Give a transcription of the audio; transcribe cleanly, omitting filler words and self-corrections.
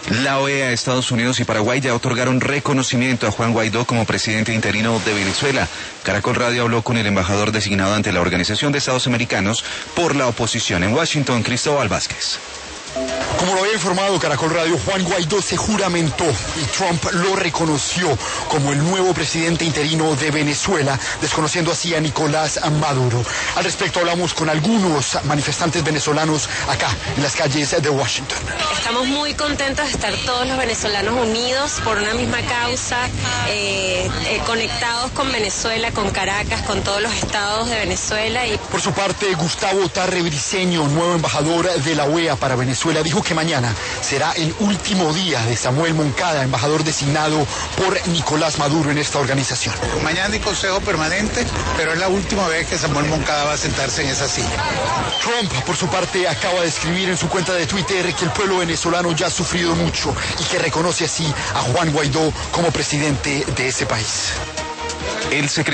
La OEA, Estados Unidos y Paraguay ya otorgaron reconocimiento a Juan Guaidó como presidente interino de Venezuela. Caracol Radio habló con el embajador designado ante la Organización de Estados Americanos por la oposición en Washington, Cristóbal Vázquez. Como lo había informado Caracol Radio, Juan Guaidó se juramentó y Trump lo reconoció como el nuevo presidente interino de Venezuela, desconociendo así a Nicolás Maduro. Al respecto hablamos con algunos manifestantes venezolanos acá en las calles de Washington. Estamos muy contentos de estar todos los venezolanos unidos por una misma causa, conectados con Venezuela, con Caracas, con todos los estados de Venezuela. Por su parte, Gustavo Tarre Briceño, nuevo embajador de la OEA para Venezuela, dijo que mañana será el último día de Samuel Moncada, embajador designado por Nicolás Maduro en esta organización. Mañana hay consejo permanente, pero es la última vez que Samuel Moncada va a sentarse en esa silla. Trump, por su parte, acaba de escribir en su cuenta de Twitter que el pueblo venezolano ya ha sufrido mucho y que reconoce así a Juan Guaidó como presidente de ese país. El